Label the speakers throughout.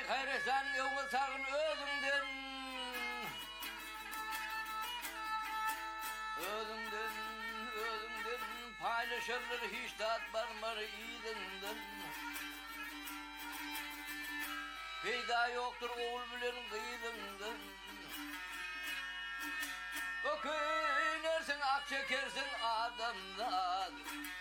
Speaker 1: Ay hayresan yolmasağın özünden. Özünden, özünden paylaşırlar hiç tat barmar iyidinden. Peyda yoktur oğul bilen kıyıdından. Ökünersin ak çekersin adamdan.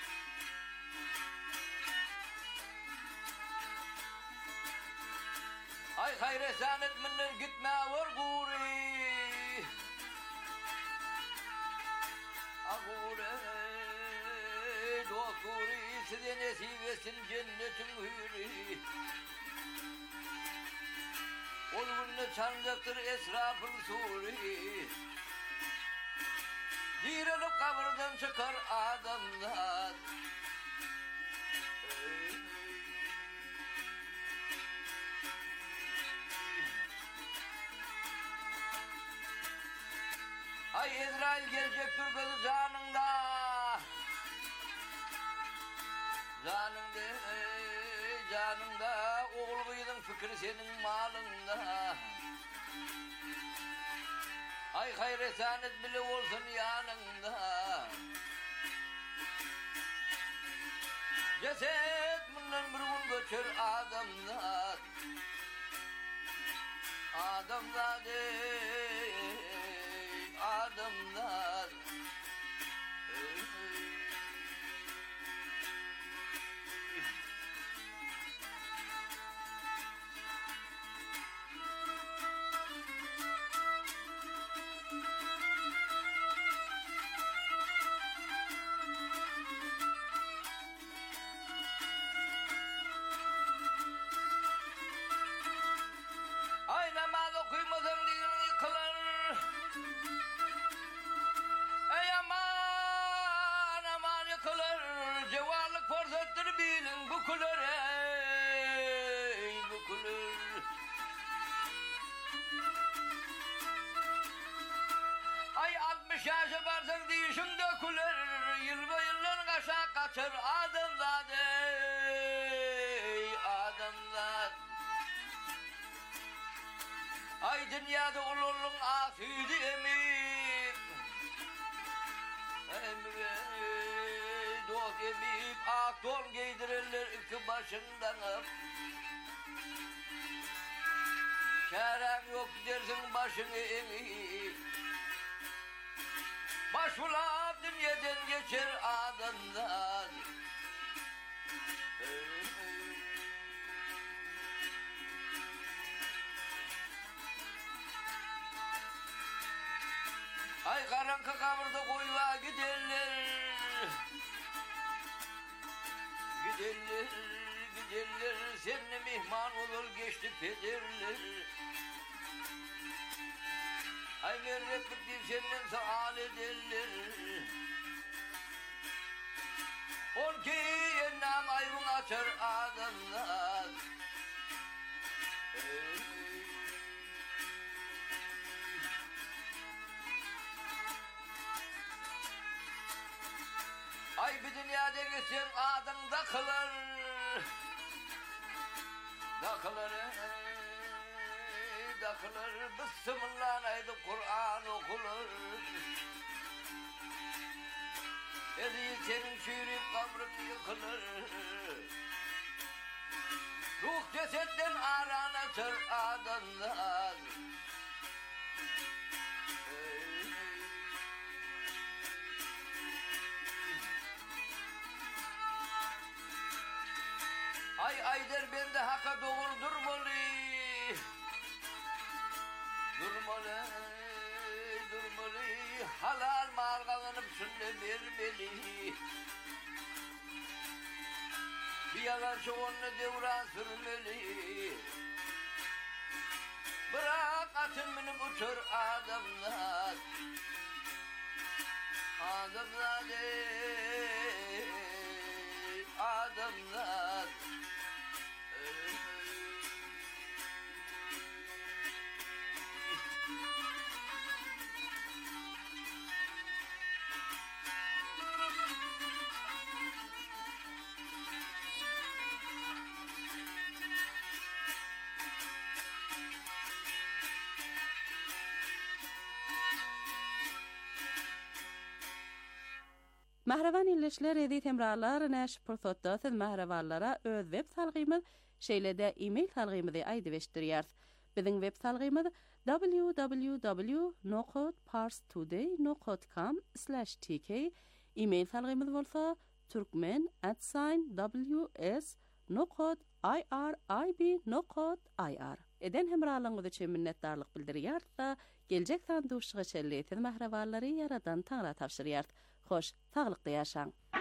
Speaker 1: Ay hayresan etmenden gitme var guri. Agure dokuri size nesip etsin cennetin hürri. Ol günle çanacaktır esrafın suri. Dirilip kabırdan çıkar adamlar. Ay İsrail gelecektir kızı canında. Canında oğul kıydın fikri senin malında. Ay hayresanet bile olsun yanında. Ceset bundan bir gün göçer adamlar. Adamlar adamlar. Ay namaz okuymasan dinin yıkılır. Ey aman aman yıkılır. Cevarlık fırsatdır bilin bükülür. Ey bükülür. Ay 60 yaşa varsan dişin dökülür. Yılba yıllar kaşa kaçır adamlar. Ey adamlar. Ay dünyada ululun afiydi emip. Dok emip ak don giydirirler iki başından. Şeren yok dersin başını emip. Başvula dünyadan geçer adamlar. Ay karanlık kabırda koyuğa giderler. Giderler, giderler. Seninle mihman olur geçti pederler. Ay merrek bitti senden sual ederler. 12 yennem ayvın açar adamlar. Ay bir dünyada geçsen adın da kılır. Da kılır. Da kılır. Bismillahirrahmanirrahim Kur'an okulur. Ezi senin şiirip kabrın yıkılır. Ruh cesetten arana çır adamlar. Ay ayder bende haka doğru durmalı. Durmalı, durmalı. Halal mal kazanıp sünne vermeli. Bir yalan çoğunlu devran sürmeli. Bırak atın benim uçur adamlar. Adamlar adamlar.
Speaker 2: Mahravan illeşler edi temralar näş pursatda siz mahravallara öz web salgymyz şeýlede e-mail salgymyzy aýdyp eşdirýär. Biziň web salgymyz www.parstoday.com/tk. E-mail salgymyz bolsa turkmen@ws.irib.ir. Eden hemralygyňyz üçin minnetdarlyk bildirýär da geljek sanduşyga çelleýär mahrawallary yaradan taňra tapşyrýar. Hoş, sağlıklı yaşaň.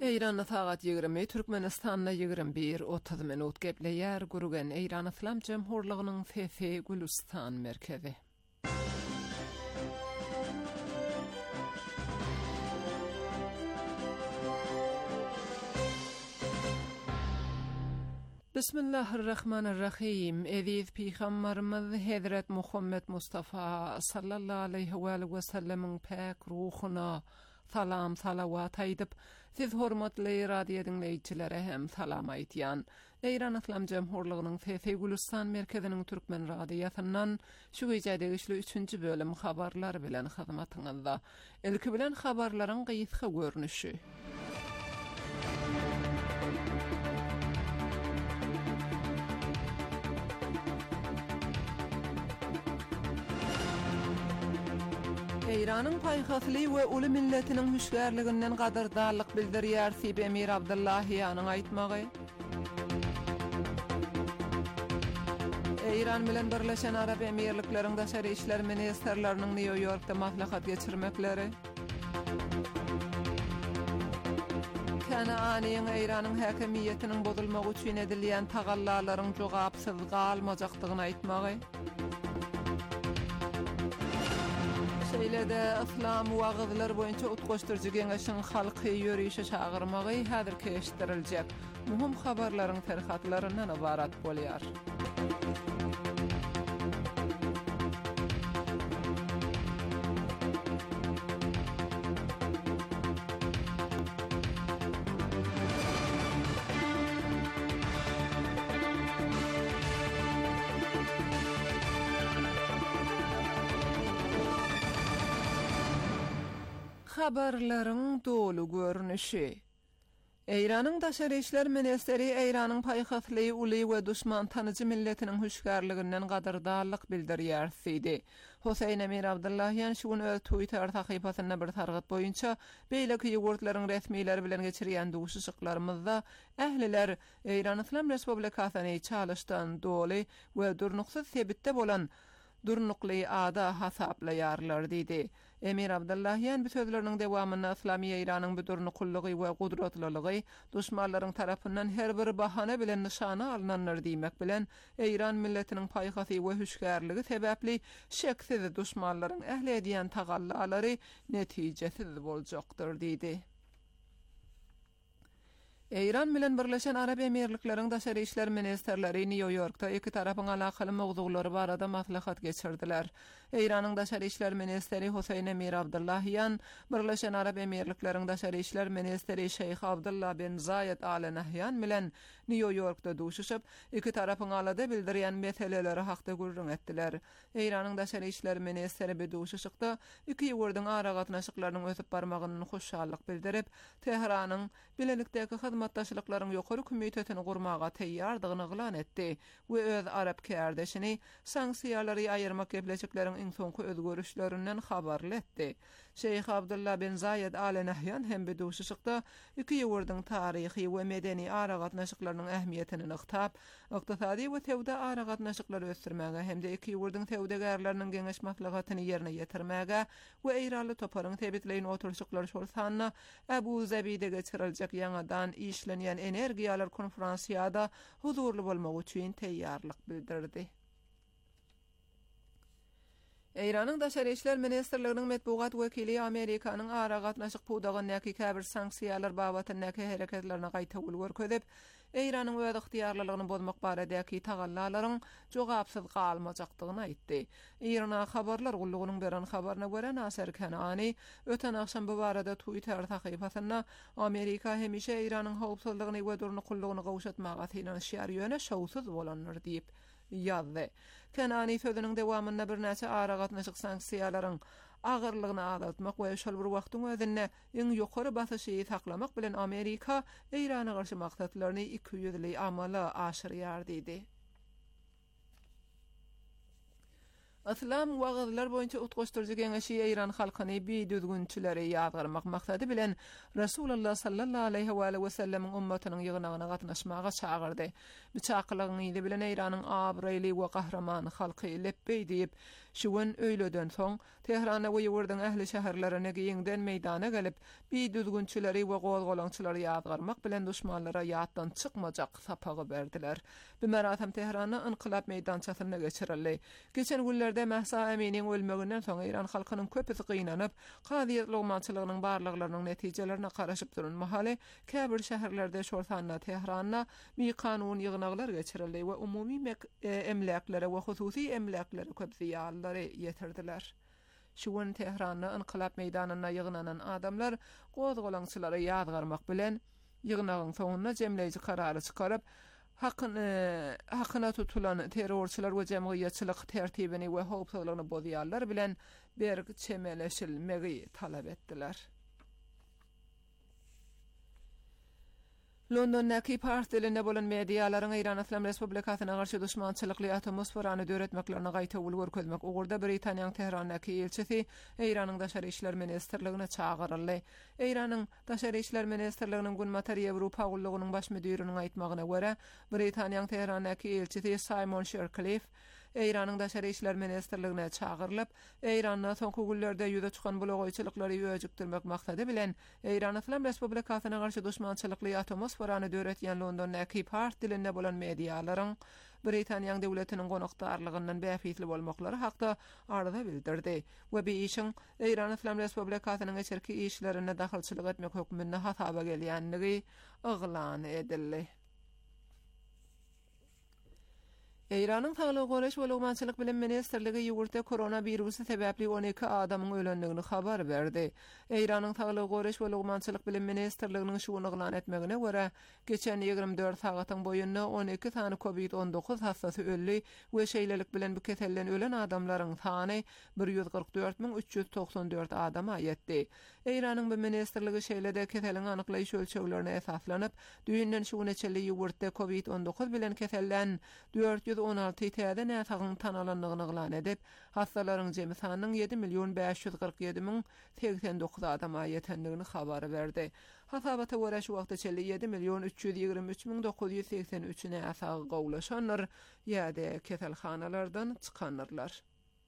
Speaker 3: Eýranda sagat 20, Türkmenistanda 21:30 minut gepleýär gurgen Eýran Islam Jemhurlygynyň FF Gülistan merkezi. Bismillahirrahmanirrahim. Eziz Peygamberimiz Hazret Muhammed Mustafa sallallahu aleyhi ve sellem'in pek ruhuna salam salavat aýdyp, siz hormatly radio dinleýiçilere hem salam aýtýan. Eýran Islam Jemhurlygynyň FF Gülistan merkeziniň türkmen radiosynyň şu gecede güçlü 3-nji bölüm habarlar bilen hyzmatyňyzda. Ilki bilen habarlaryň gysga görnüşi. Eýranyň paýhasly we uly milletiniň hüşgärliginden gadardarlyk bildirýär Sib Emir Abdullahyanyň aýtmagy. Eýran bilen Birleşen Arap Emirlikleriň daşary işler ministrleriniň New Yorkda maslahat geçirmekleri. Kananyň Eýranyň häkimiýetiniň bozulmagy üçin edilýän tagallalaryň jogapsyz galmajakdygyny aýtmagy. Şeýlede islam wagtlar boýunça utgoşdurjy geňeşiň halky ýörüşe çagyrmagy häzir keşdiriljek. Muhim habarlaryň terhatlaryndan ibarat bolýar. Habarlaryň dolu görnüşi. Eýranyň daşary işler ministeri Eýranyň paýhasly uly we düşman tanyjy milletiniň hüşgärliginden gadardarlyk bildirýär idi. Husayn Emir Abdullahyan şuň öz Twitter sahypasyna bir targat boýunça beýleki ýogurtlaryň resmiýleri bilen geçirýän duşuşyklarymyzda ähliler Eýran Islam Respublikasyny çalyşdan doly we durnuksuz sebitde bolan durnukly ada hasaplayarlar diýdi. Emir Abdullahyan bu sözleriniň dewamyna Islamy Eýranyň bu durnukullygy we gudratlylygy düşmanlaryň tarapyndan her bir bahane bilen nişana alynanlar diýmek bilen Eýran milletiniň paýhasy we hüşgärligi sebäpli şeksiz düşmanlaryň ähli edýän tagallalary netijesiz boljakdyr diýdi. Eýran bilen Birleşen Arap Emirlikleriň daşary işler ministrleri New Yorkda iki tarapyň alakaly mowzulary barada maslahat geçirdiler. Eýranyň daşary işler ministeri Husayn Emir Abdullahyan, Birleşen Arap Emirlikleriň daşary işler ministeri Şeyh Abdullah bin Zayed Al Nahyan bilen New Yorkda duşuşyp, iki tarapyň alada bildirýän meseleleri hakda gurrun etdiler. Eýranyň daşary işler ministeri bu duşuşykda iki ýurdyň ara gatnaşyklarynyň ösüp barmagyny hoşallyk bildirip, Tehranyň bilelikdäki hyzmatdaşlyklaryň ýokary komitetini gurmaga teýýardygyny glan etdi we öz Arap kärdeşini sanksiýalary aýyrmak gepleşikleriň iň soňky özgörüşlerinden habarly etdi. Şeyh Abdullah bin Zayed Al Nahyan hem bu duşuşykda iki ýurdyň taryhy we medeni ara gatnaşyklarynyň ähmiýetini nyktap, ykdysady we tewda ara gatnaşyklary ösdürmäge hem-de iki ýurdyň tewdegerleriniň geňeş maslahatyny ýerine ýetirmäge we eýraly toparyň tebitleýin oturuşyklary şol sanna Abu Zabi'de geçiriljek ýangadan işlenýän energiýalar konferensiýada huzurly bolmak üçin teýýarlyk bildirdi. Eýranyň daşary işler ministrliginiň medbugat wekili Amerikanyň ara gatnaşyk pudagy näki käbir sanksiýalar babatyny näki hereketlerine gaýta görkezip, Eýranyň öz yktyýarlylygyny bozmak baradäki tagallalaryň jogapsyz galmajakdygyny aýtdy. Eýrana habarlar gullugynyň beren habaryna görä Nasser Kanany öten akşam bu barada Twitter sahypasyna Amerika hemişe Eýranyň howpsuzlygyny we durnukullygyny gowşatmaga finansiýar ýöne şowsuz bolanlar diýip ýazdy. Kanany sözüniň dewamynda bir näçe ara gatnaşyk sanksiýalaryň agyrlygyny azaltmak we şol bir wagtyň özünde iň ýokary basyşy saklamak bilen Amerika Eýrana garşy maksatlaryny iki ýüzli amala aşyrýar diýdi. Islam wagtlar boýunça utgoşdurjy geňeşi Iran halkyny düzgünçileri ýazgarmak maksady bilen Rasulullah sallallahu aleyhi we sellemiň ummatynyň ýygynagyna gatnaşmaga çagyrdy. Bu çaqylygyň ýyly bilen Iranyň abraýly we gahraman halky leppey diýip şuwun öýleden soň Tehrana we ýurdyň ähli şäherlerine giýinden meýdana gelip düzgünçileri we gol-golançylary ýazgarmak bilen düşmanlara ýatdan çykmajak sapagy berdiler. Bu meratam Tehrana inqilab meýdançasyna geçirildi. Geçen günlerde Mahsa Aminiň ölmeginden soň Iran halkynyň köpüsi gynanyp, qadiýet logmançylygynyň barlyklarynyň netijelerine garaşyp duran mahaly käbir şäherlerde şortanyna Tehrana bir kanun ýygnaglar geçirildi we umumy emlaklere we hususy emlaklere köp ziýanlary ýetirdiler. Şuwun Tehranyň inqilab meýdanyna ýygnanan adamlar gozgolaňçylary ýazgarmak bilen ýygnagyň soňuna jemleýici karary çykaryp hakyna tutulan terrorçylar we jemgyýetçilik tertibini we howpsuzlygyny bozýarlar bilen bir çemeleşilmegi talap etdiler. Londondaki partilerinde bolan medialaryň Iran Islam Respublikasyna garşy düşmançylykly atmosferany döretmeklerine gaýta ulgur közmek ugurda Britaniýanyň Tehranyňky elçisi Iranyň Daşary işler ministrligine çagyryldy. Iranyň Daşary işler ministrliginiň Günmatar Ýewropa gullugynyň baş müdiriniň aýtmagyna görä, Britaniýanyň Tehranyňky elçisi Simon Shercliffe Iranyň Daşary işler ministrligine çagyrlyp, Iranyň soňky günlerde ýüze çykan bulagoýçylyklary ýöjükdirmek maksady bilen Iran Islam Respublikasyna garşy düşmançylykly atmosferany döretýän Londondaky partilerinde bolan medialaryň Britaniýanyň döwletiniň gonakdarlygyndan bäfitli bolmaklary hakda arada bildirdi we bu işiň Iran Islam Respublikasynyň içerki işlerine dahilçilik etmek hökmünde hasaba gelýänligi yglan edildi. Iranyň Saglyk goraş we logmançylyk bilen ministrligi ýurtda koronavirusy sebäpli 12 adamyň ölendigini habar berdi. Iranyň Saglyk goraş we logmançylyk bilen ministrliginiň şuny yglan etmegine görä, geçen 24 sagatyň boýunda 12 sany COVID-19 hastasy öldi we şeýlelik bilen bu keselden ölen adamlaryň sany 144.394 adama ýetdi. Iranyň bu ministrligi şeýlede keseliň anyklaýyş ölçeglerine esaslanyp, düýünden şu neçeli ýurtda COVID-19 bilen keselden 416 täze näsagyn tanalandygyny yglan edip, hastalaryň jemy sanynyň 7.547.089 adama ýetendigini habar berdi. Hasabata görä şu wagtda 7.323.983 näsag gowlaşanlar ýa-da keselhanalardan çykanlar.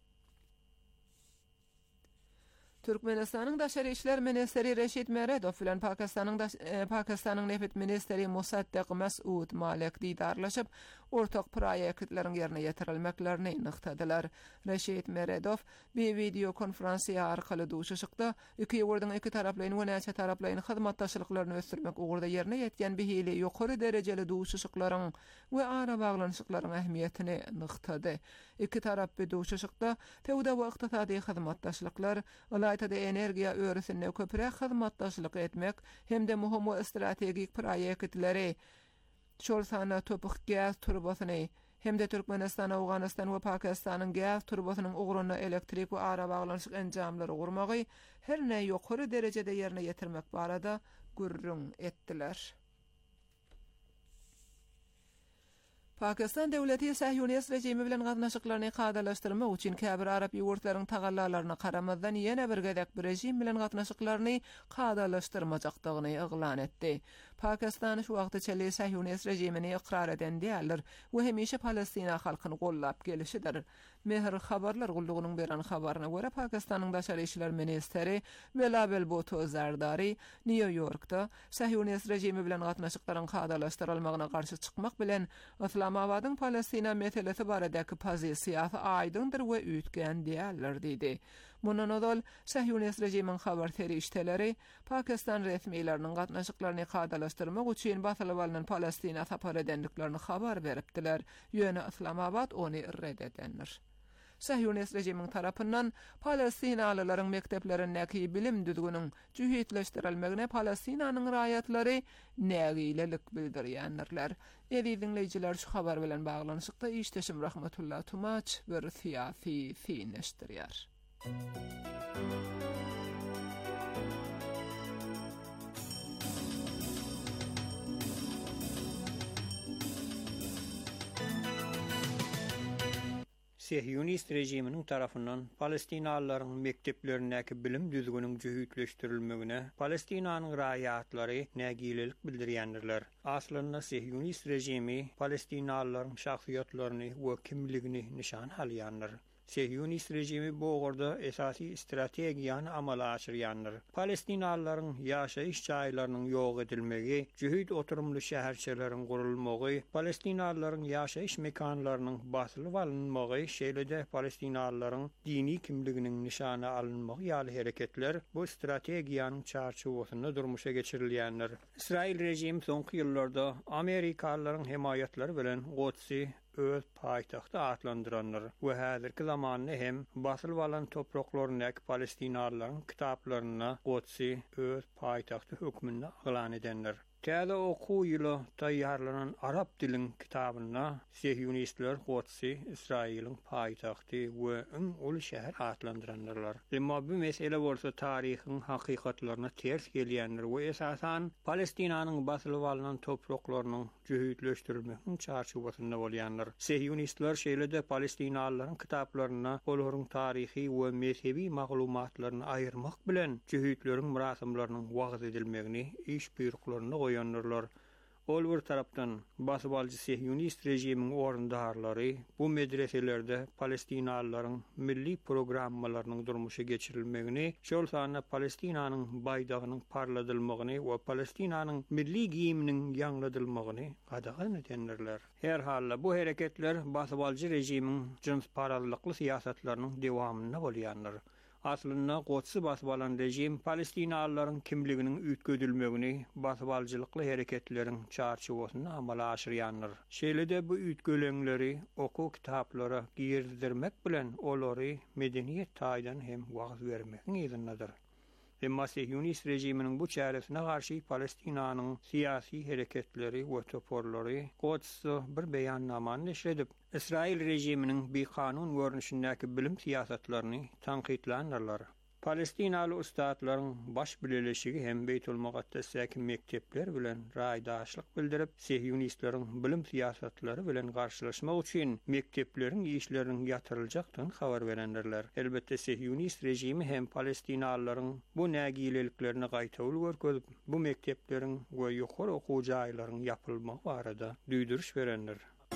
Speaker 3: Türkmenistanyň Daşary işler ministri Reşit Meredov bilen Pakistanyň Neft ministri Musaddiq Mas'ud Malik diýdarlaşyp, ortak proýektleriň ýerine ýetirilmeklerini nyktadylar. Reşit Meredov bir video konferensiýa arkaly duşuşykda iki ýurdyň iki taraplaryň we näçe taraplaryň hyzmatdaşlyklaryny ösdürmek ugurda ýerine ýetýän bihili ýokary derejeli duşuşyklaryň we ara baglanşyklaryň ähmiýetini nyktady. İki tarap bu duşuşykda tewda we ykdysady hyzmatdaşlyklar, ýa-da energiýa örüsine köpürek hyzmatdaşlyk etmek hemde muhim strategik proýektleri şol sana topuk gaz turbosyny hemde Türkmenistan, Awganistan we Pakistanyň gaz turbosynyň ugruna elektrik we ara baglanşyk enjamlary gurmagy her näme ýokary derejede ýerine ýetirmek barada gurrun etdiler. Pakistan döwleti Sahyonist rejimi bilen gatnaşyklaryny kadalaşdyrmak üçin käbir Arap ýurtlarynyň tagallalaryna karamazdan ýene bir gedek bir rejim bilen gatnaşyklaryny kadalaşdyrmajakdygyny yglan etdi. Pakistan şu wagtda çeli Sahyonist rejimini ikrar eden diýerler we hemişe Palestina halkyny gollap gelişidir. Mehr habarlar gullugynyň beren habaryna görä Pakistanyň Daşary işler ministri Belabel Bhutto Zardari New Yorkda Sahyonist rejimi bilen gatnaşyklaryň kadalaşdyrylmagyna garşy çykmak bilen Islamabadyň Palestina meselesi baradaky pozisiýasy aýdyndyr we ütgen diýerler diýdi. Mundan odal Sahyonist rejimiň habar terişdeleri Pakistan resmiýetleriniň gatnaşyklaryny kadalaşdyrmak üçin basylyp alynan Palestina sapar edendiklerini habar beripdiler. Ýöne Islamabad ony reddedenler. Sahyonist rejimiň tarapyndan Palestinalylaryň mekteplerindäki bilim düzgünüň jühitleşdirilmegine Palestinanyň raýatlary nägilelik bildirýänler. Dinleyijiler şu habar bilen baglanyşykda işteşim Rahmetullah Tumaç bir siýasy fineşdirýär.
Speaker 4: Sihyonist rejiminin tarafından Palestinalıların mekteplerindeki bilim düzgünün jühütleştirilmegine Palestinanyň raýatlary nägilelik bildirýändirler. Aslynda Sihyonist rejimi Palestinalıların şahsiýetlerini we kimligini nişan alýandyr. Sihyonist rejimi bu orada esasy strategiýany amala aşyrýandyr. Palestinalıların ýaşaýyş çaýlarynyň ýok edilmegi, jühüt oturumly şäherçeleriň gurulmagy, Palestinalıların ýaşaýyş mekanlarynyň basylyp alınmagy, şeýle-de Palestinalıların dini kimliginiň nişana alınmagy ýaly hereketler bu strategiýanyň çarçuwasynda durmuşa geçirilýändir. İsrail rejimi soňky ýyllarda Amerikalıların himayetleri bilen Godsy öz paýtagty atlandyranlar we häzirki zamanda hem basylyp alan topraklaryndäki Palestinalylaryň kitaplaryna Godsy öz paýtagty hökmünde alan edenler. Täze okuw ýyly taýýarlanan arab dilin kitabyna Sihyonistler Godsy Israýylyň paýtagty we iň uly şäher atlandyranlar. Emma bu mesele bolsa taryhyň hakykatlaryna ters gelýändir we esasan Palestinanyň basylyp alynan topraklarynyň jühütleşdirilmeginiň çarçuwasynda bolýanlar. Sihyonistler şeýle-de Palestinalylaryň kitaplaryna olaryň taryhy we mezhebi maglumatlaryny aýyrmak bilen jühütleriň murasamlarynyň wagt edilmegini iş buyruklaryna goýanlar. Ol bir tarapdan basyp alyjy Sihyonist rejimiň orundarlary bu medreselerde Palestinalylaryň milli programmalarynyň durmuşa geçirilmegini, şol sanyna Palestinanyň baýdagynyň parladylmagyny we Palestinanyň milli giyiminiň ýangladylmagyny gadagan edenler. Her halda bu hereketler basyp alyjy rejimiň jins parazlykly siýasatlarynyň dewamyna bolýanlar. Aslynda Godsy basyp alan rejim Palestinalylaryň kimliginiň ütgedilmegini basyp aljylykly hereketleriň çarçuwasyna amala aşyrýandyr. Şeýle-de bu ütgöleňleri okuw kitaplara girdirmek bilen olary medeniýet taýdan hem wagt bermegiň ýerinadyr. Emma Sihyonist rejiminiň bu çäresine garşy Palestinanyň siýasy hereketleri we toporlary Godsy bir beýannamany neşredip İsrail rejiminiň bir kanun görnüşindäki bilim siýasatlaryny tanqidlanýarlar. Palestinaly ustadlaryň baş bileleşigi hem Beytul Muqaddesdäki mektepler bilen raýdaşlyk bildirip, Sihyonistlaryň bilim siýasatlary bilen garşylaşmak üçin mektepleriň işleriniň ýatyryljakdygyny habar berendirler. Elbetde Sihyonist rejimi hem Palestinalylaryň bu nägileliklerini gaýtabyl görkezip, bu mektepleriň we ýokary okuw jaýlarynyň ýapylmagy barada düýdürüş berendir.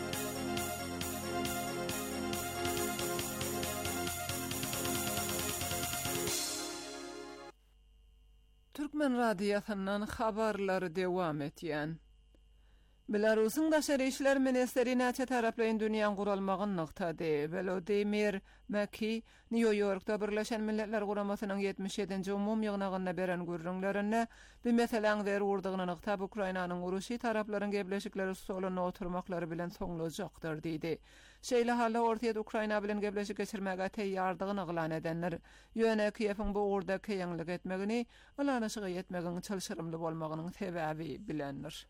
Speaker 3: Türkmen radiosynyň habarlary dewam etýän. Belarusyň daşary işler ministeri näçe taraply dünýäň guralmagyny noktada Volodymyr Maki New Yorkda Birleşen Milletler Guramasynyň 77-nji umum ýygnagyna beren görüňlerinde bu meseleň wer urdugyny nokta Ukrainanyň uruşy taraplaryň gebleşikleri stoluna oturmaklary bilen soňlajakdyr diýdi. Şeýle halda ortaýa Ukraina bilen gebleşik geçirmäge teýýardygyny aglan edenler ýöne Kiýewiň bu urda keýinlik etmegini, alanyşyga ýetmegiň çalşyrymly bolmagynyň sebäbi bilendir.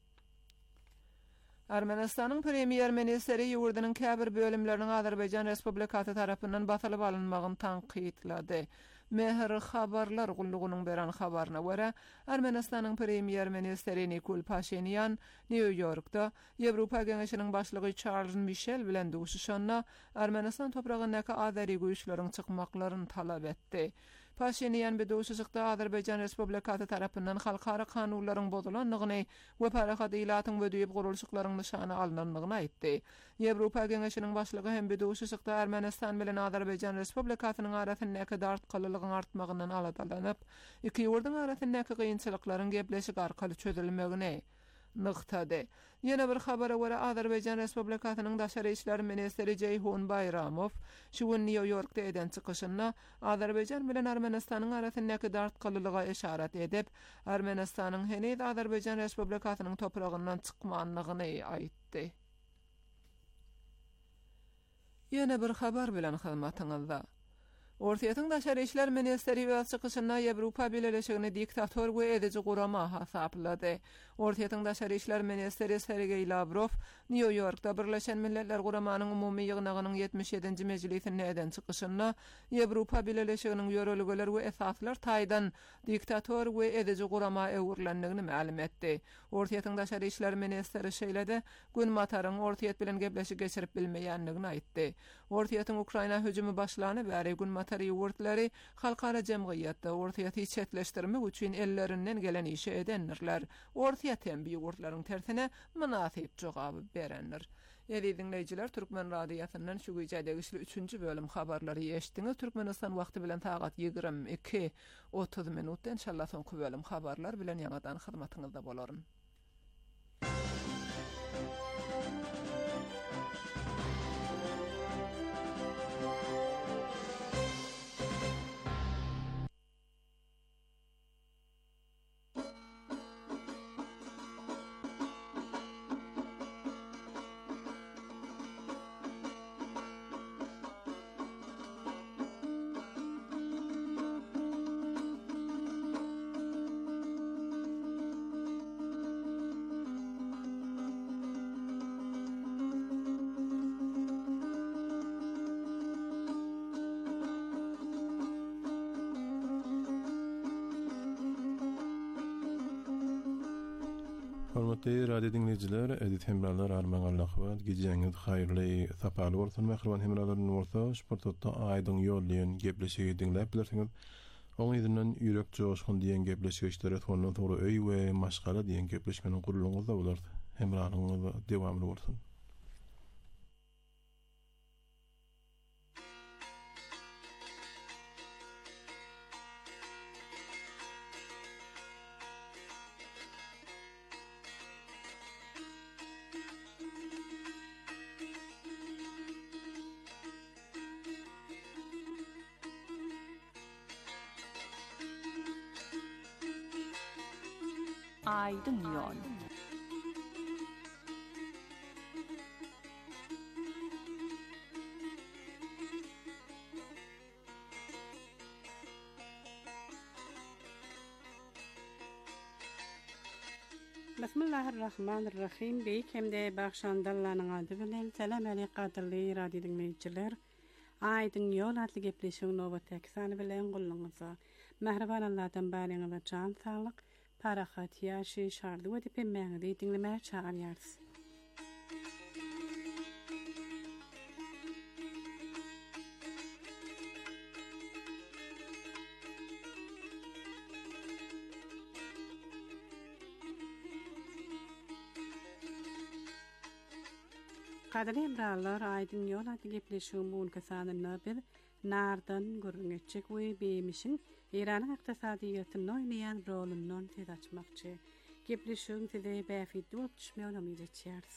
Speaker 3: Armenistanyň premier ministeri ýurdunyň käbir bölümleriniň Azerbaýjan Respublikasy tarapyndan basylyp alynmagyny tanqidlady. Mehr habarlar gullugynyň beren habaryna görä, Armenistanyň premier ministeri Nikol Pashinyan New Yorkda Ýewropa Geňeşiniň başlygy Charles Michel bilen duşuşanna Armenistan topragyndaky azeri güýçleriň çykmaklaryny talap etdi. Pashinyan bu duşuşykda Azerbaýjan Respublikasy tarapyndan halkara kanunlaryň bozulanlygyny we parahat-ýylatyň bödüýüp gurulşyklaryň nişana alynanlygyny aýtdy. Ýewropa Geňeşiniň başlygy hem bu duşuşykda Armenistan bilen Azerbaýjan Respublikasynyň arasyndaky dartqalylygyň artmagyndan aladalanyp, iki ýurduň arasyndaky gynçylyklaryň gepleşik arkaly çözülmegini nıqtady. Ýene bir habara görä Azerbaýjan Respublikasynyň daşary işler ministeri Ceyhun Bayramov şu gün New Yorkda eden çykyşynda Azerbaýjan bilen Armenistanyň arasyndaky dartqalylyga işaret edip, Armenistanyň henüz Azerbaýjan Respublikasynyň topragyndan çykmanlygyny aýtdy. Ýene bir habar bilen hyzmatyňyzda. Ortaýatyň daşary işler ministeri we çykyşynda Ýewropa Birleşigini diktator we edici gurama hasaplady. Ortaýatyň daşary işler ministeri Sergey Lavrov New Yorkda Birleşen Milletler Guramanyň umumy ýygnagynyň 77-nji mejlisinde eden çykyşynda Ýewropa Birleşiginiň ýörelgeler we esaslar taýdan diktator we edici gurama öwürlendigini ma'lum etdi. Ortaýatyň daşary işler ministeri şeýlede gün mataryň ortaýat bilen gepleşik geçirip bilmeýändigini aýtdy. Ortaýatyň Ukraina hüjümi başlany bäri gün matary ýurtlary halkara jemgyýatda ortaýaty çetleşdirmek üçin ellerinden gelen işi edenler. Ortaýat hem ýurtlaryň tersine münasip jogaby berenler. Ýa-da dinleýijiler, Türkmen radiosynyň şu güýjädägi 3-nji bölüm habarlary eşitdiňiz. Türkmenistan wagty bilen saat 22:30 minutdan inşallah soňky bölüm habarlar bilen ýa-da hyzmatyňyzda bolarym.
Speaker 5: Hormatly radio dinleyijiler, edit hemralar arman Allah'a geceňiz haýyrly, sapaly bolsun. Mähriban hemralaryň bolsa, sportda aýdyň ýollayan gepleşigi dinläp bilersiňiz. Oň ýerinden ýürek joşgun diýen gepleşigişlere sonra tory öý we maşgala diýen gepleşmeniň gurulmagy da bolar. Hemralaryňyz dewamly bolsun.
Speaker 2: Aydın yol.
Speaker 6: Bismillahirrahmanirrahim. Beýik hemde bagşandallanyň ady bilen salam aleykum gaderly radio dinleýijiler. Aydın yol adly gepleşiň nowatdaky sany bilen gulluňyza. Mähriban Allahdan baryňyza can saglyk, parahat ýaşy şardy we dipemäňi dinlemäge çağırýarys. Kadary emralar aýdyn ýol adly gepleşiň bu kasanyna bir nardan görüňetjek we beýmişiň Iranyň ykdysadyýatyny oýnaýan rolundan söz açmakçy. Gepleşiň size bäfitli bolup düşmeýän umyt etýäris.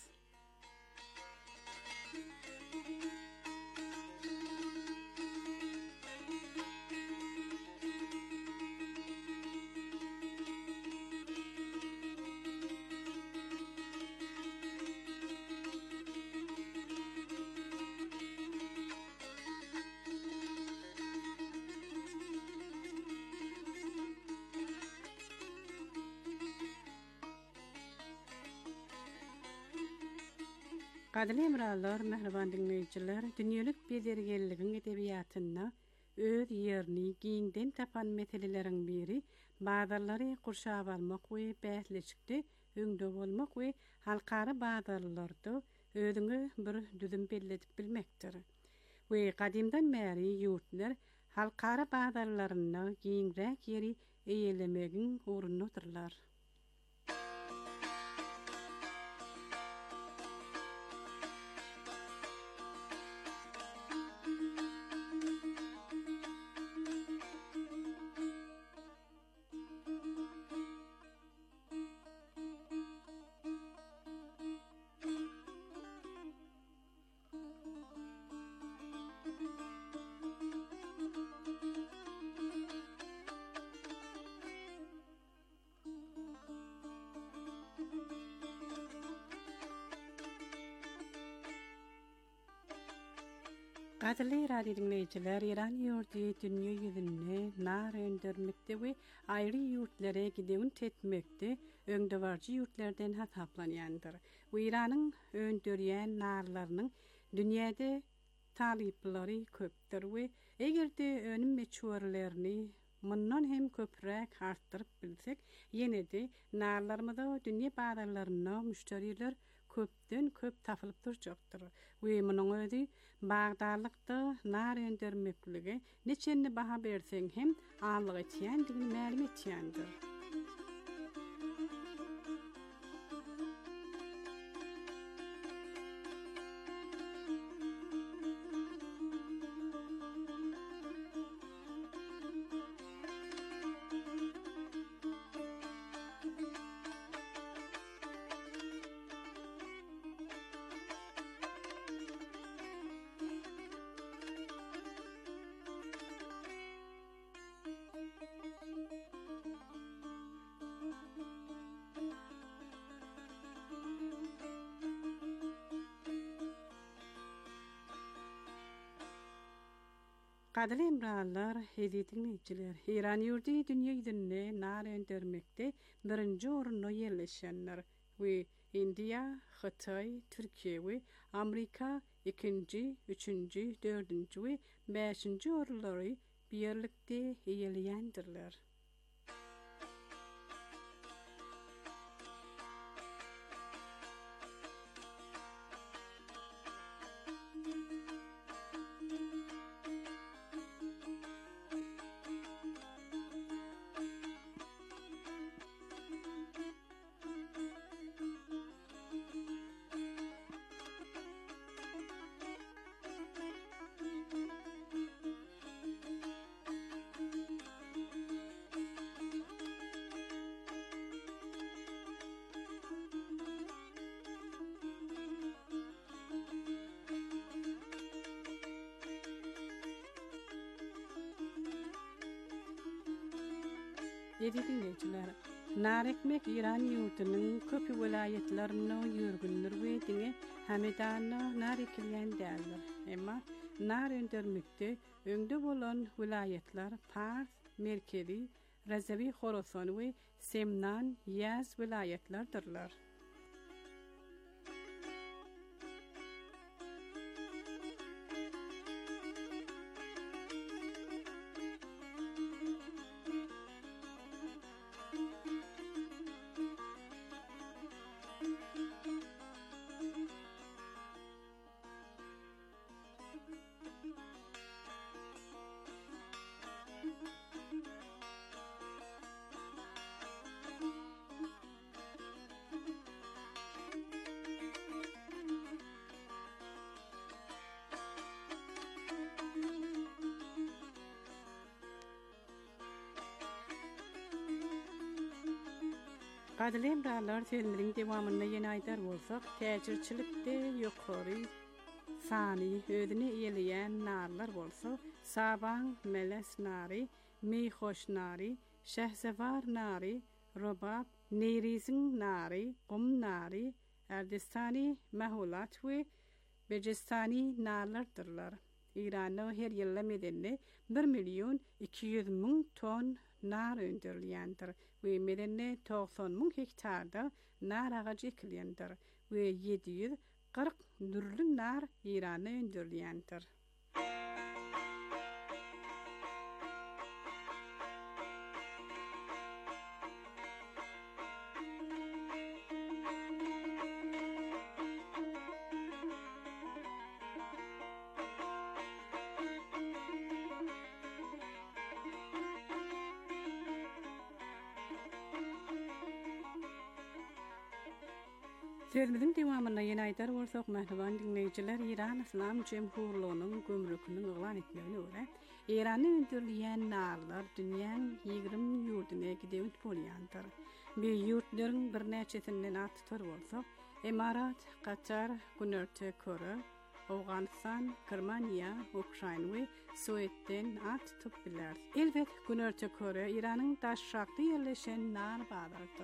Speaker 6: Kadyrly emralar, mähriban dinleýijiler, dünýälik bezergelligiň edebiýatyna öz ýerini giňden tapan meseleleriň biri bazarlary gurşap almak we bähleşikde öňde bolmak we halkara bazarlarda özüňe bir düzüm belledip bilmekdir. We gadimdan bäri ýurtlar halkara bazarlaryna giňrek ýeri eýelemegiň urunydylar. Qadirli radio dinleyiciler, İran yurdu dünya yüzünde nar öndürmekte ve ayrı yurtlara gidevin tetmekte, öngdevarcı yurtlardan hataplanyandır. Bu İran'ın öndüryen narlarının dünyada talipleri köptür ve eğer de önüm meçhuarlarını bundan hem köprek arttırıp bilsek, yine de narlarımızda dünya bağlarlarına müşteriler köpden köp tapılıp duracakdır. Ve bunun ödü Bağdarlıqda nar öndürmeklige neçenni baha bersen hem ağırlık etiyen digini ma'lum etiyendir. Qadirli emrallar, hediyetinleyiciler, İran yurdu dünya yüzünde nar öndürmekte birinci orunda yerleşenler ve Indiya, Xitay, Türkiye ve Amerika ikinci, üçüncü, dördüncü ve beşinci orları birlikte eğleyendirler. Dinleyiciler, nar ekmek İran yurtunun köpü vilayetlerine yürgünler ve dine hamidana nar ekilyen derler. Ama nar öndürmekte öngde bolan vilayetler Pars, Merkezi, Razavi, Khorasan ve Semnan, Yaz vilayetlerdirler. Qadirli emrallar sözlerin devamına yeni aydar bolsak, təcirçilikde yuqori sani ödünü eyleyen narlar bolsa, Saban, Meles nari, Meyhoş nari, Şehzevar nari, Robab, Neyrizin nari, Qum nari, Erdestani, Mahulat ve Becestani narlardırlar. İran'da her yılla medenli 1.200.000 ton nar öndürülyendir ve medenli 90.000 hektarda nar ağacı ekilyendir ve 740 dürlü nar İran'da öndürülyendir. Sözümüzün devamına yeni aydar bolsak, mehriban dinleyiciler, İran İslam Cemhurluğu'nun gümrükünün ıglan etmegine göre, İran'da öndürülyen narlar dünyanın 20 yurduna gidevit bolyandır. Bir yurtların bir neçesinden at tutar bolsak, Emarat, Katar, Günörtü Kore, Afganistan, Germaniya, Ukrayna ve Sued'den at tutup biler. Elbet Günörtü Kore İran'ın daşşaklı yerleşen nar bağlarıdır.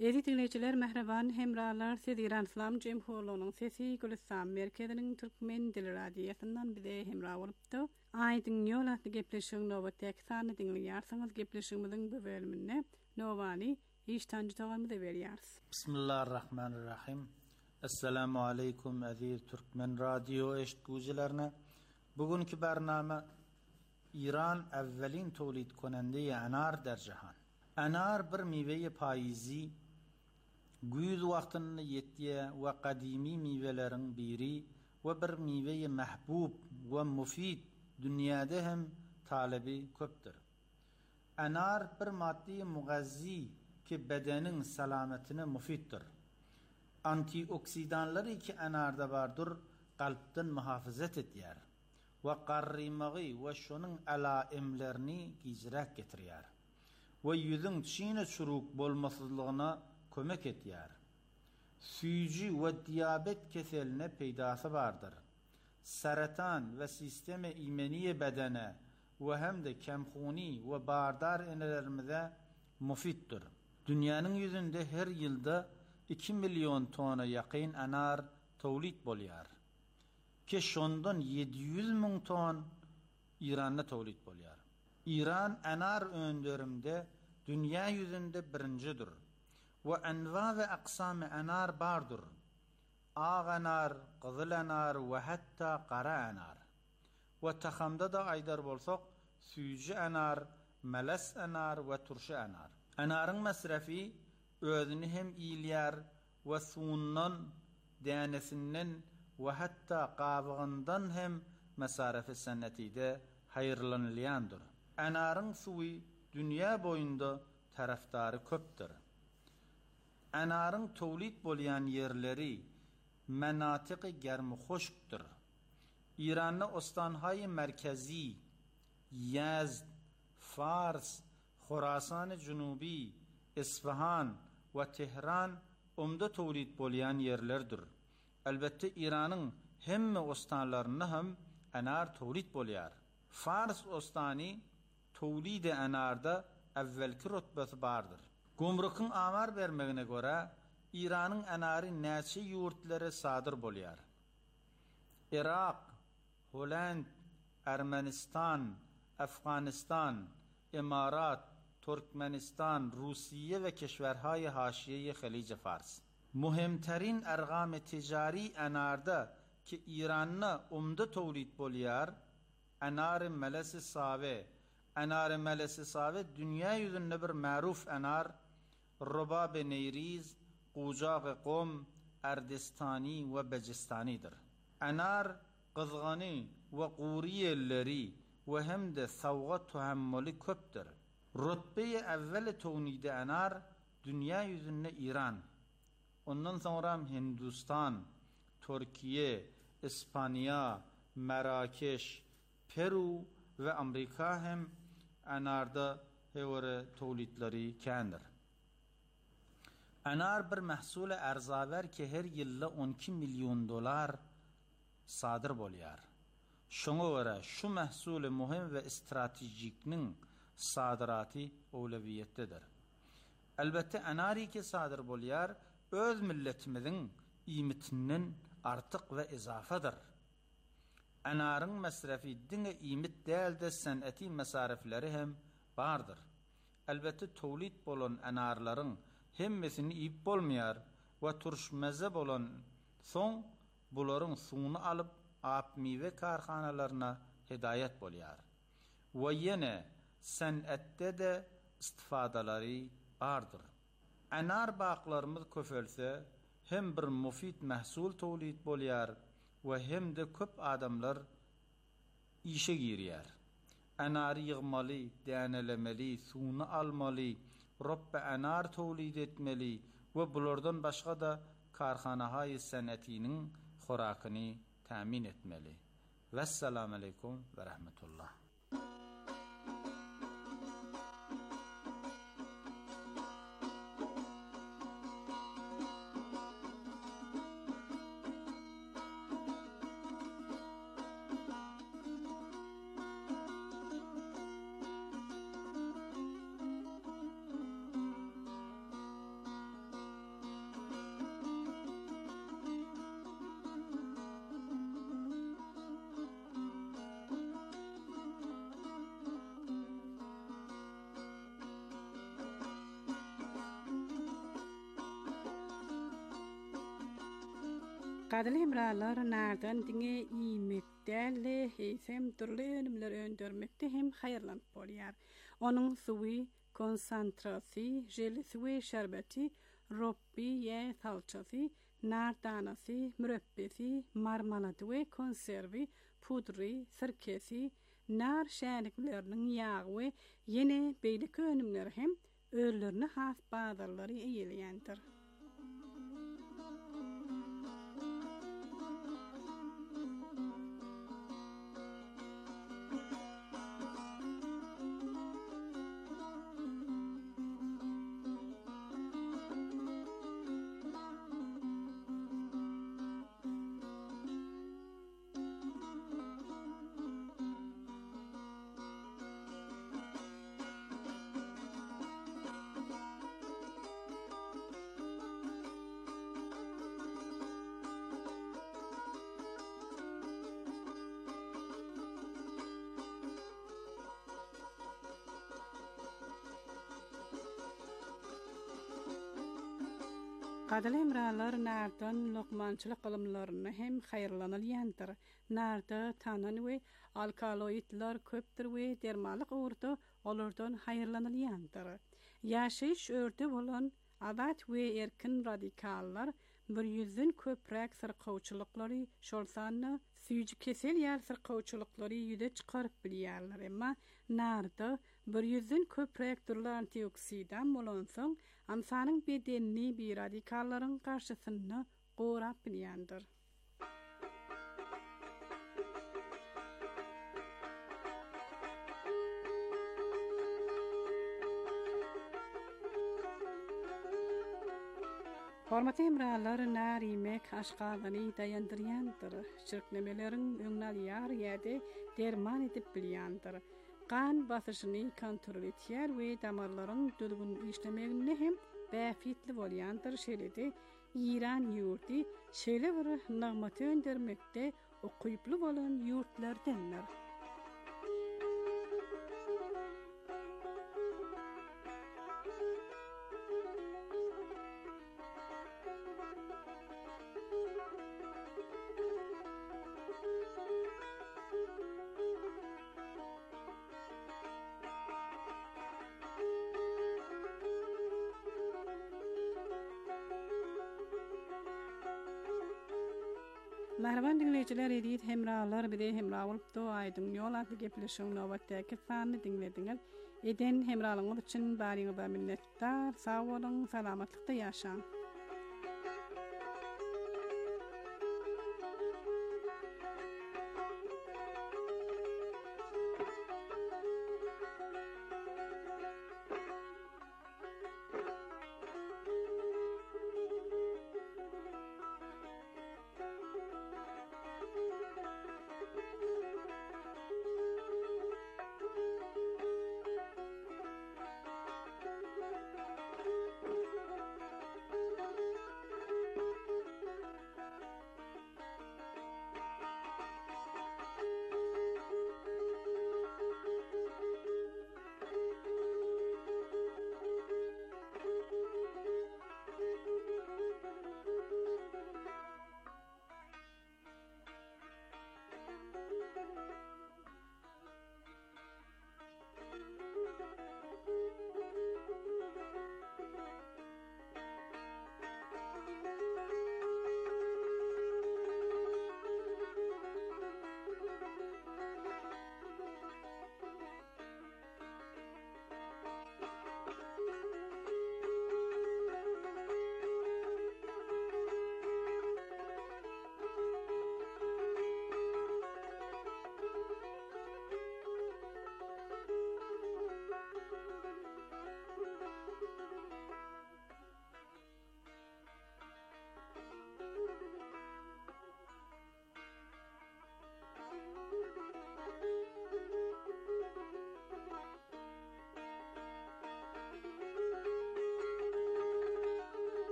Speaker 6: Ezi dinleyiciler, mehreban hemralar, siz İran İslam Cemhuriyeti'nin sesi Gülistan merkezinin Türkmen dili radyosundan bize hemra bolupdy. Aýdyň ýol atly gepleşiň nowatdaky sany dinleýärsiňiz. Gepleşigimiziň bu bölümine Nowani iştancı tawamyzy berýäris.
Speaker 7: Bismillahirrahmanirrahim. Assalamu alaikum aziz Türkmen radyo eşitgüjilerine. Bugünkü barnama İran evvelin tolid konendeyi anar derjahan. Anar bir meyve payizi güýz wagtyny ýetdiýe we kadimi meyvelerin biri we bir meyve mahbub we mufid dünyada hem talebi köpdür. Anar bir maddi mugazzi ki bedenin salametine mufiddir. Antioksidanları ki anarda bardır, kalpten muhafazat etýär we qarrymagy we şonun alaimlerini gizrak getirýär we ýüzüň çyny çuruk bolmasızlygyna kömek etýär. Süýji we diabet keseline peýdasy bardır. Saratan we sisteme imeniye bedene we hem de kemhuni we bardar enelerimize mufiddir. Dünýäniň ýüzünde her ýylda 2 milyon tona ýakyn anar towlid bolýar. Ki şondan 700 000 ton İran'da towlid bolýar. İran anar öndürümde dünya ýüzünde birincidir. Ve enva ve aqsam anar bardır. Ağ anar, qızıl anar ve hatta qara anar. Ve taxamda da aydar bolsak süýji anar, meles anar ve turşy anar. Anarın masrafi özünü hem iýilýär we suwundan, dänesinden we hatta qabygyndan hem masarafy sennetide haýyrlanylýandyr. Anarın suwy dünýä boýunda tarafdary köpdür. Anarın towlid bolýan ýerleri menatyky germi hoşkdyr. İran'da ostanhaý merkezi, Yazd, Fars, Khorasan-ı Junubi, İsfahan ve Tehran umda towlid bolýan ýerlerdir. Elbette İran'ın hemme ostanlaryna hem anar towlid bolýar. Fars ostany towlid-i anarda evvelki rutbasy bardyr. Gumrukun amar bermegine göre İran'ın anary näçe ýurtlary sadyr bolýar. Irak, Holand, Ermenistan, Afganistan, Emarat, Türkmenistan, Rusiye ve keşverhay haşiye Halic Fars. Muhimterin ergam ticari anarda ki İran'na umda towlid bolýar, anar melesi save. Anar melesi save dünya ýüzünde bir maruf anar, Rubab-ı Neyriz, Qucaq-ı Qom, Erdestani ve Becistanidir. Anar qızgany ve quriyeleri ve hem de savga tuhammuli köpdür. Rutbe-i evvel townide anar dünya ýüzünde İran. Ondan sonra Hindistan, Türkiye, İspanya, Merakeş, Peru ve Amerika hem anarda hewere towlidleri kendir. Anar bir mahsul erzaver ki her ýylda 12 milyon dolar sadyr bolýar. Şoňa göre şu mahsuly muhim ve stratejikniň sadyraty owlawiyetdedir. Elbette anary ki sadyr bolýar öz milletimiziň iýmitinden artyk we izafadyr. Anarın masrafy diňe iýmit dälde san'aty masarifleri hem bardyr. Elbette towlid bolan anarlaryň hemmesini iýip bolmaýar we turşmaza bolan soň bularyň suwuny alyp ap miwe karhanalaryna hidaýat bolýar. We ýene san'atda da istifadalary bardyr. Anar baqlarymyz köpelse hem bir mufid mahsul towlid bolýar we hem de köp adamlar işe girýär. Anar ýygmaly, dänelemeli, suwuny almaly, Robbe anar towlid etmeli we bulardan başga da karhanahaý san'atynyň horakyny tamin etmeli. Vesselamu aleykum ve rahmetullah.
Speaker 6: Qadyly hemralar nardan diňe iýmekdäle heýsem türli önümler öndürmekde hem haýyrlanyp bolýar. Onuň suwy, konsantrasy, jeli suwy şerbeti, roppi ýa salçasy, nar danasy, mürebbesi, marmalady we konserwi, pudry, sirkesi, nar şänikleriniň ýagy we ýene beýlik önümler hem öllerine has bazarlary eýilýändir. Qadyly hemralar nardan lokmançylyk gylymlaryny hem haýyrlanylýandyr. Narda tanan we alkaloidler köpdir we dermalyk uğurda olardan haýyrlanylýandyr. Ýaşaýyş ördi bolan adat we erkin radikallar 100-den köpräk syrkawçylyklary şol sanny süýji kesel ýa syrkawçylyklary ýüze çykaryp bilýärler. Emma narda 100-den köpräk türli antioksidan bolan soň amsanyň bedenini bir radikallaryň garşysyny gorap bilýändir. Hormatly hemralar, nar ýemek aşgalyny daýandyrýandyr. Çirklemeleriň öňüne alýar ýa-da derman edip bilýändir. Kan basyşyny kontrol etýär we damarlaryň düzgün işlemegine hem bäfitli bolýandyr. Şeýle-de İran ýurty şeýle bir nagmaty öndermekde okyply bolan ýurtlardanlar. Merhaban dinleyijiler, edit hemralar bide hemra bolup do aýdyň ýol adly gepleşiň nowatdaky sany dinlediňiz. Eden hemralyňyz üçin baryňyza minnetdar. Sag bolun, salamatlykda ýaşaň.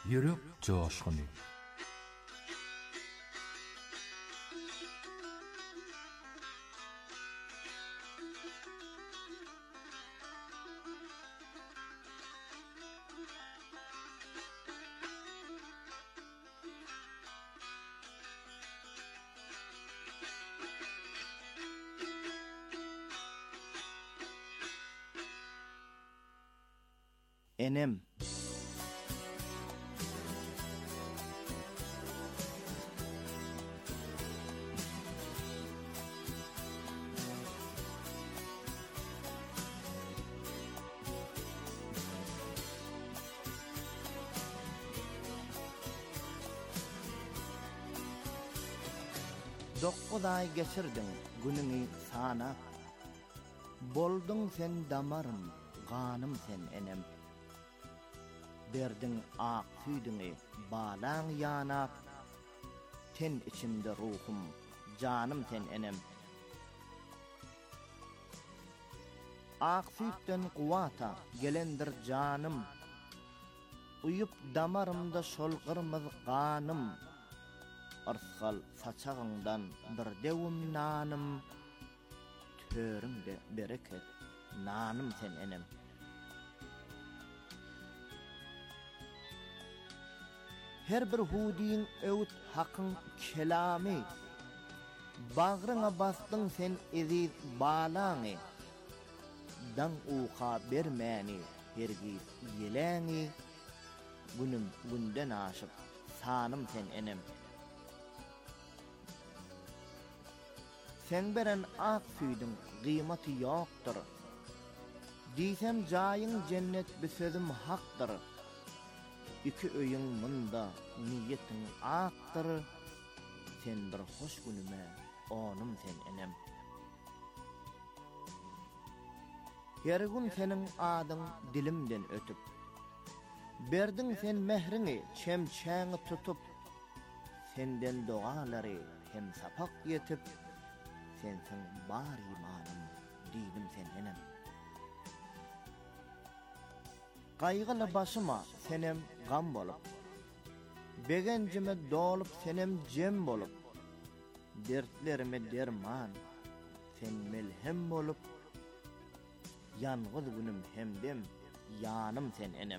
Speaker 8: Yürek coşkunu.
Speaker 9: Enem. Dokuz ay geçirdin gününü sana. Boldun sen damarım, kanım sen enem. Berdin ak süydüňi balan yanap, ten içimde ruhum, canım sen enem. Ak süýtten kuwata gelendir canım, uyup damarımda şol gırmyz kanım. Arsal saçağından bir dewim nanım, törümde bereket nanım sen enem. Her bir hudiyin öwt hakkın kelami, bağrına bastın sen eziz balani. Dan uqa bermeni hergiz yelani, günüm günden aşıp sanım sen enem. Sen beren ak süydün kıymeti yoktur, diýsem jaýyň cennet bir sözüm haktır. İki öýüň munda niýetiň akdyr, sen bir hoş günüme onum sen enem. Her gün senin adyň dilimden ötüp, berdin sen mehrini çemçäňi tutup, senden dogalary hem sapak yetip, sensin bar imanım, dinim sen enem. Kaygılı başıma senem gam bolup, begencime dolup senem cem bolup, dertlerime derman, sen melhem bolup, yalğız günüm hemdem, yanım sen enem.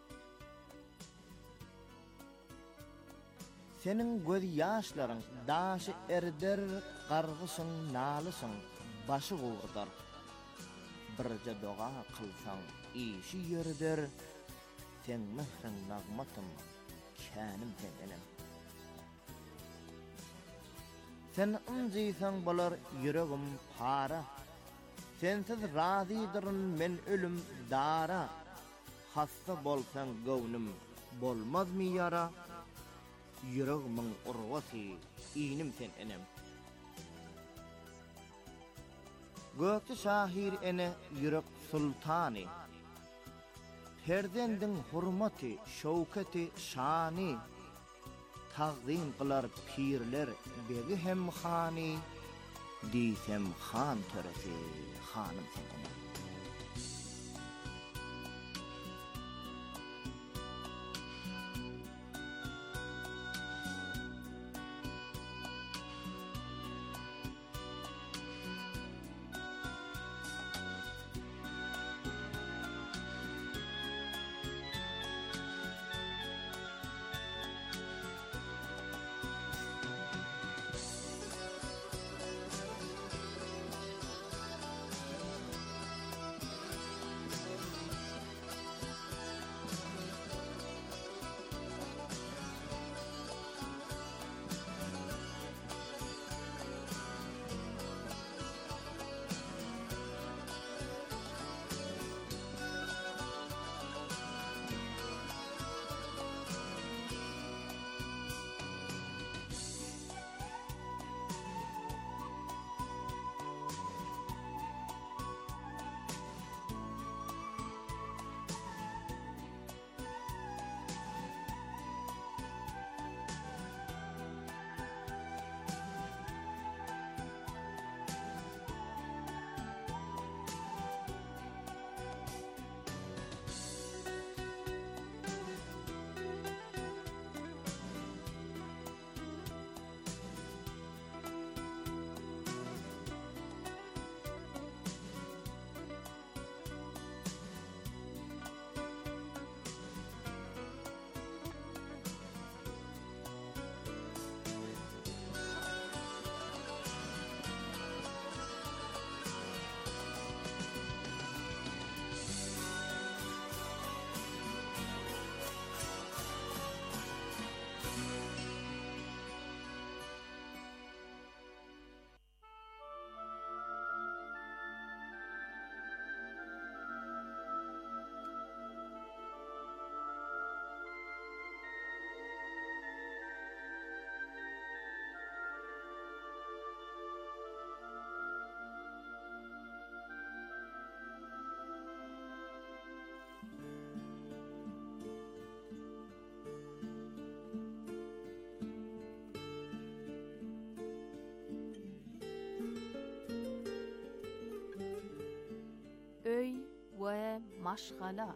Speaker 9: Senin göz yaşların daşı erder, qargısın, nalısın, başı uğurdar. Birce doğa kılsan, işi yerder, sen mehrin nagmatım, kânim sen enem. Sen ınzıysan bolar yüreğim para, sensiz razıydırın men ölüm dara. Hasta bolsan gönlüm, bolmaz mı yara? Yüreğimin urvası, inim sen enem. Gökçe şahir ene yürek sultani, Perdendin hurmati, şevketi, şani, taqdim kılar pirler begi hem khani, diysem khan töresi, khanım sen enem.
Speaker 8: ve maşgala.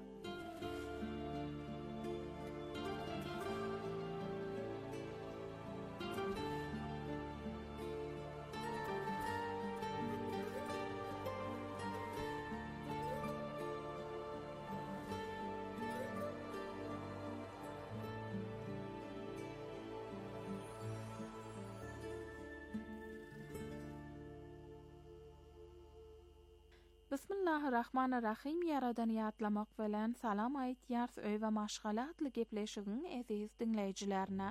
Speaker 8: Bismillahirrahmanirrahim. Yaradan ýatlamak bilen salam aýtýars öý we maşgala adly gepleşigiň eziz dinleýijilerine.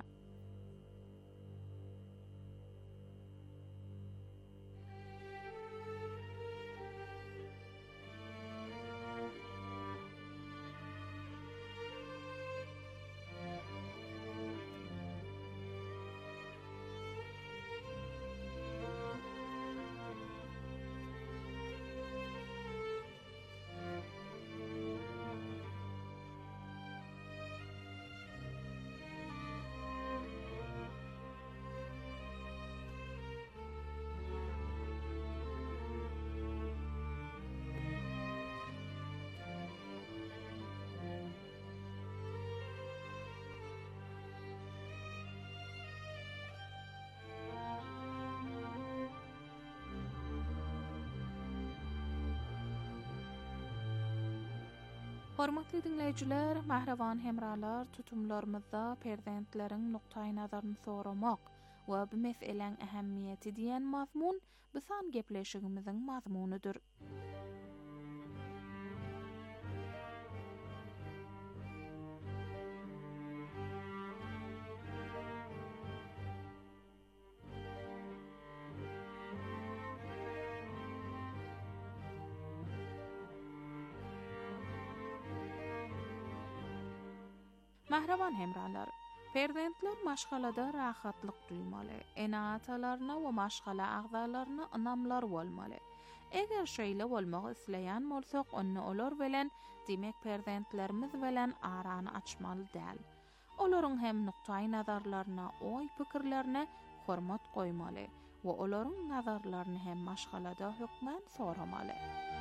Speaker 8: Hormatly dinleýijiler, mahrawan hemralar, tutumlarymyzda perzentleriň nuktaý nazaryny soramak we bu meseleň ähemmiýeti diýen mazmun bu san gepleşigimiziň mazmunudyr. Mahrawan hemralar, perzentler maşgalada rahatlyk duýmaly, enatalarına we maşgala agzalaryna ynamlar bolmaly. Eger şeýle bolmagy isleýän bolsak, onu olar bilen demek perzentlerimiz bilen arany açmaly däl. Olaryň hem nuktaý nazarlaryna, oý pikirlerine hormat goýmaly we olaryň nazarlaryny hem maşgalada hökmen soramaly.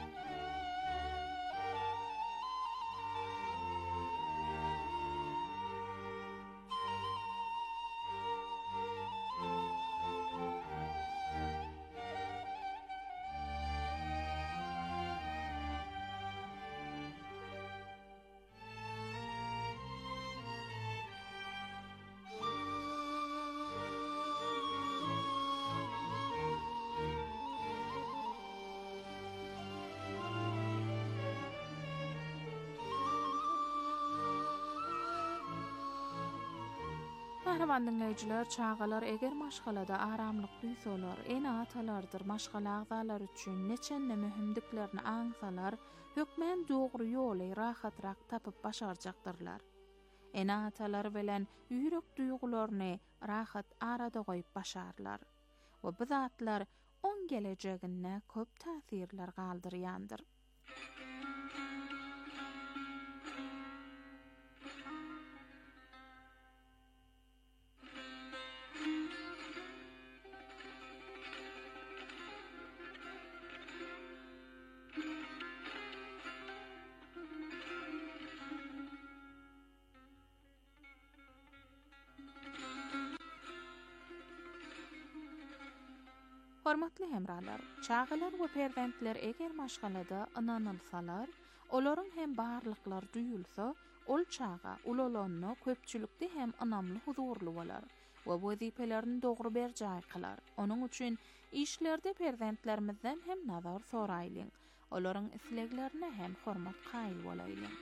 Speaker 8: Mahrawan dinleýijiler, çağalar eger maşgalada aramlyk duýsalar, enatalardyr maşgala agzalar üçin neçende mühimdiklerini aňsalar, hökmen dogry ýoly rahatrak tapyp başarjaktyrlar. Enatalar bilen ýürek duýgularyny rahat arada goýup başarlar. We bu zatlar on gelejegine köp täsirler galdyrýandyr. Hormatly hemralar, çağalar we perzentler eger maşgalada ynanylsalar, olaryň hem barlyklar duýulsa, ol çağa ulolanyny köpçülikde hem ynamly huzurly bolar we wezipelerini dogry berjäk kılar. Onuň üçin işlerde perzentlerimizden hem nazar soraýlyň, olaryň isleglerine hem hormat gaýl bolaýlyň.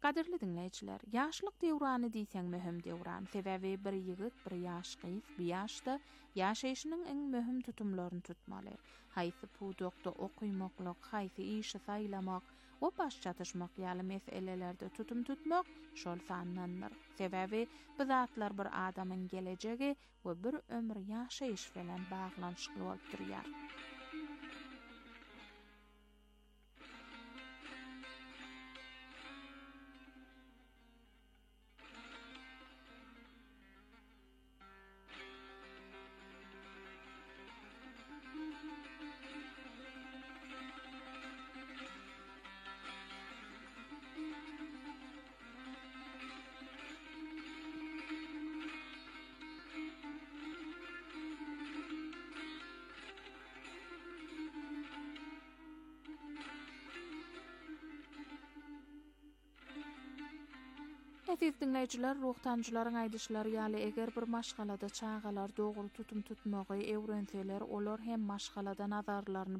Speaker 8: Qadirli dinleyijiler, yaşlyk döwrany diýseň möhüm döwran. Sebäbi bir ýigit, bir ýaşgyz, bir ýaşda ýaşaýyşynyň iň möhüm tutumlaryny tutmaly. Haýsy pudokda okuýmaklyk, haýsy işi saýlamak, o baş çatışmak ýaly meselelerde tutum tutmak şol sanlandyr. Sebäbi bu zatlar bir adamyň gelejegi we bir ömür ýaşaýyş bilen baglanşykly bolup durýar. Aziz dinleyijiler, ruhtanjylaryň aýdyşlary ýaly eger bir maşgalada çağalar dogry tutum tutmagy öwrenseler, olar hem maşgalada nazarlaryny